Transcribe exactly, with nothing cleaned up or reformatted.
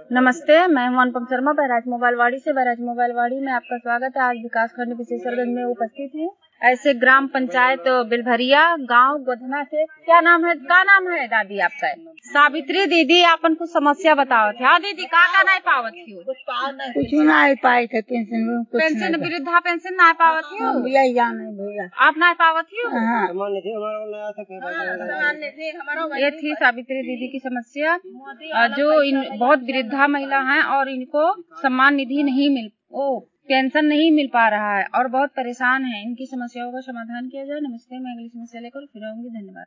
नमस्ते, मैं हूं अनुपम शर्मा, बहराइच मोबाइल वाड़ी से। बहराइच मोबाइल वाड़ी में आपका स्वागत है। आज विकास खंड विशेषरगंज में उपस्थित हूँ। ऐसे ग्राम पंचायत बिलभरिया गांव गोधना से। क्या नाम है? क्या नाम है दादी आपका? सावित्री दीदी, आपन कुछ समस्या बताओ थे। हाँ दीदी, का का नहीं पावत थी? कुछ नहीं पाई थे पेंशन। पेंशन वृद्धा पेंशन नहीं पावत थी? भैया नहीं भैया आप नहीं पावत थी? ये थी सावित्री दीदी की समस्या, जो इन बहुत वृद्धा महिला हैं और इनको सम्मान निधि नहीं मिल ओ पेंशन नहीं मिल पा रहा है और बहुत परेशान है। इनकी समस्याओं का समाधान किया जाए। नमस्ते, मैं अगली समस्या लेकर फिर आऊंगी। धन्यवाद।